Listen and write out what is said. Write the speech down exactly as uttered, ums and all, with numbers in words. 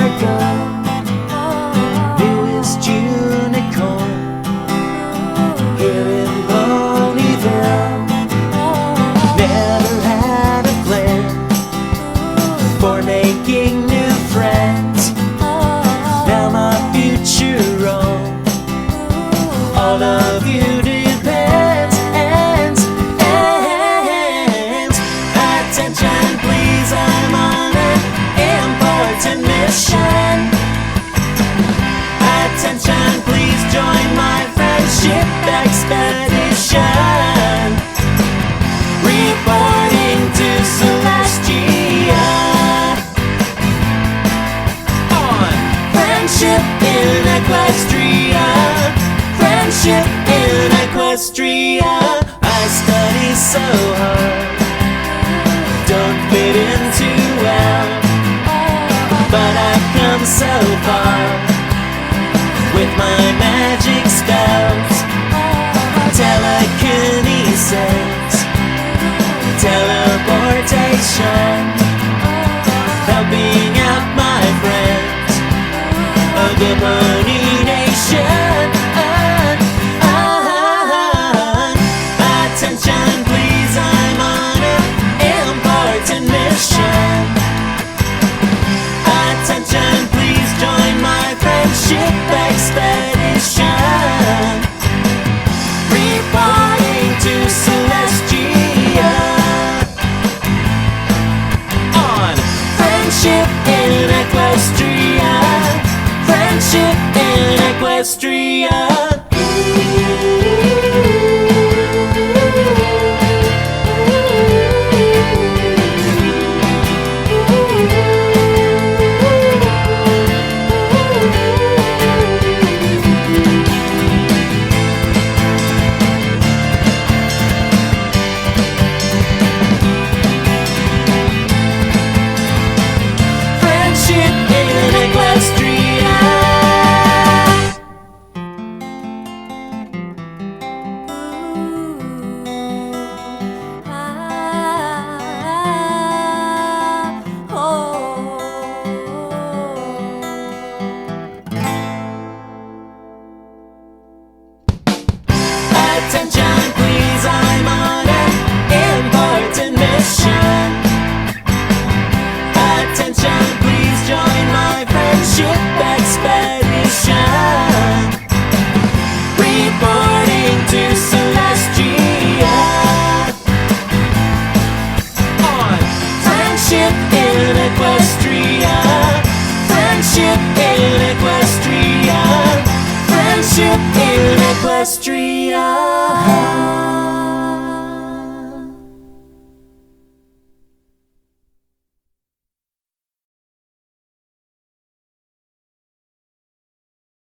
Fargo, newest unicorn here in Boneyville. Never had a plan for making new friends. Now my future on all of you depends. And attention please, I'm on an important mission. Attention please, join my friendship expedition. Reporting to Celestia on Friendship in Equestria. Friendship in Equestria. I study so hard, don't fit in too well, but I've come so far with my magic spells. Telekinesis, teleportation, helping out my friends of the Bunny Nation. Attention please, I'm on an important mission. Attention please, join my friendship expedition. Reporting to Celestia on Friendship in Equestria. Friendship in Equestria. Attention please, I'm on an important mission. Attention please, join my friendship expedition. Reporting to Celestia on Friendship in Equestria. Friendship in Equestria. Friendship in Equestria.